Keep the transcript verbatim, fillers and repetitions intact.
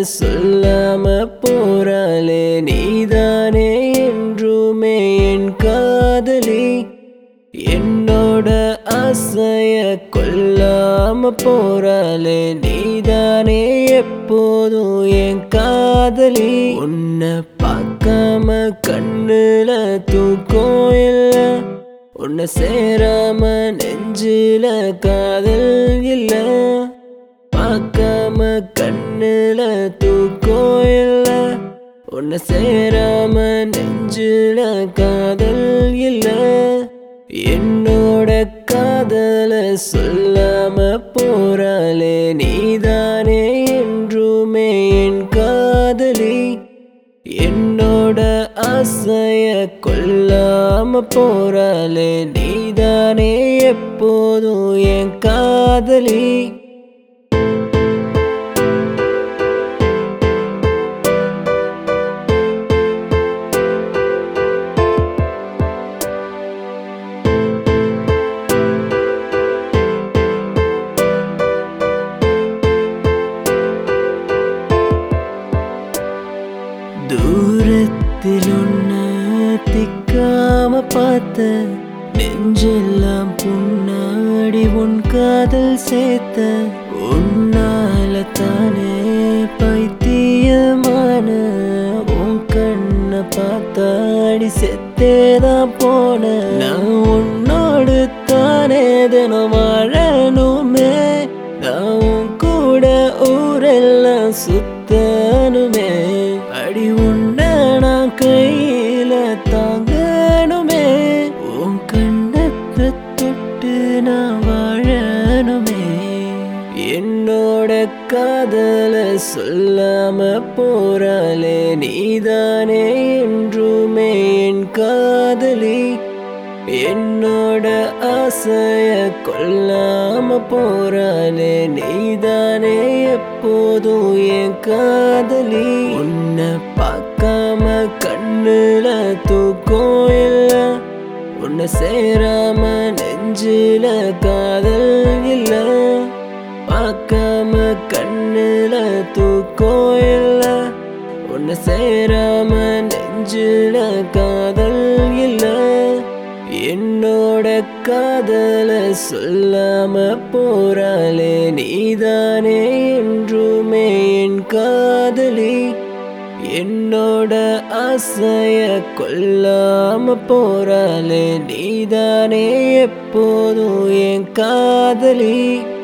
சொல்லாம போறாளே நீதானே என்றுமே என் காதலி. என்னோட ஆசைய கொல்லாம போறாளே நீதானே எப்போதும் என் காதலி. உன்னை பார்க்காம கண்ணுல தூக்கம் இல்ல, உன்னை சேராம நெஞ்சில காதல் இல்ல. பார்க்காம கண்ணுல தூக்கம் இல்ல, உன்னை சேராம நெஞ்சில காதல் இல்ல. என்னோட காதல சொல்லாம போறாளே நீதானே என்றுமே என் காதலி. என்னோட ஆசைய கொல்லாம போறாளே நீதானே எப்போதும் என் காதலி. தூரத்தில் உன்னை திக்காம பார்த்த நெஞ்செல்லாம் புண்ணாடி உன் காதல் சேர்த்த. உன்னால தானே பைத்தியமான உன் கண்ணை பார்த்தாடி செத்தேதான் போன. நான் உன்னோடு தானே தினம் வாழணுமே, நான் உன் கூட ஊரெல்லாம் சுத்தனுமே. அடி உன்னை நான் கையில தாங்கணுமே, உன் கண்ணத்தை தொட்டு நான் வாழணுமே. என்னோட காதல சொல்லாம போறாளே நீதானே என்றுமே என் காதலி. என்னோட ஆசைய கொல்லாம போறாளே நீதானே எப்போதும் என் காதலி. உன்னை பார்க்காம கண்ணுல தூக்கம் இல்ல, உன்னை சேராம நெஞ்சில காதல் இல்ல. பார்க்காம கண்ணுல தூக்கம் இல்ல, உன்னை சேராம நெஞ்சில காதல் இல்ல. என்னோட காதல சொல்லாம போறாளே நீதானே என்றுமே என் காதலி. என்னோட ஆசைய கொல்லாம போறாளே நீதானே எப்போதும் என் காதலி.